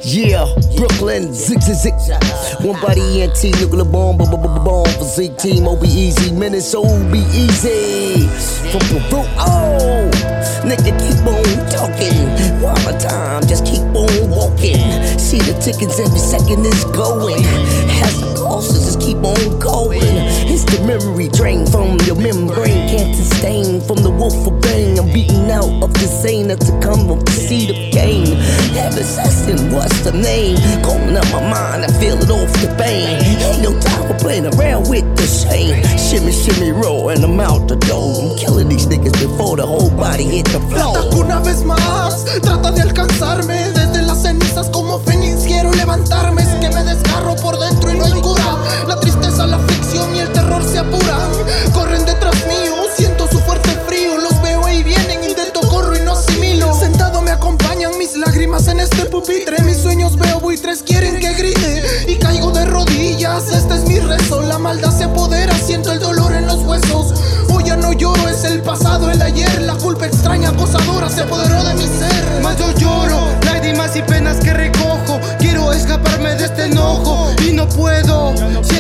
Yeah, Brooklyn, zig zig zig. One body ENT, nuclear bomb, bomb for Zig Team, OBEZ, minutes, OBEZ. From Peru, oh, nigga, keep on talking. While the time, just keep on walking. See the tickets every second is going. Has the courses, just keep on going. It's the memory drain from your membrane. Can't sustain from the wolf of bang. I'm beating out of the sane to come up to see the game. Have assassin, what's the name? Going up my mind, I feel it off the bang. Ain't no time for playing around with the shame. Shimmy, shimmy, roll, and I'm out the door. I'm killing these niggas before the whole body hit the floor. Ataco una vez más, trata de alcanzarme. Desde las cenizas como Fénix quiero levantarme. Es que me desgarro por dentro y no hay cura. La tristeza, la aflicción y el terror se apuran. Corren detrás mío, siento su fuerte frío. Los veo ahí vienen, intento, corro y no asimilo. Sentado me acompañan mis lágrimas en este pupitre. Mis sueños veo buitres, quieren que grite. Y caigo de rodillas, este es mi rezo. La maldad se apodera, siento el dolor en los huesos. Hoy ya no lloro, es el pasado, el ayer. La culpa extraña, acosadora, se apoderó de mi ser. Más yo lloro, lágrimas y penas que recojo. Quiero escaparme de este enojo y no puedo.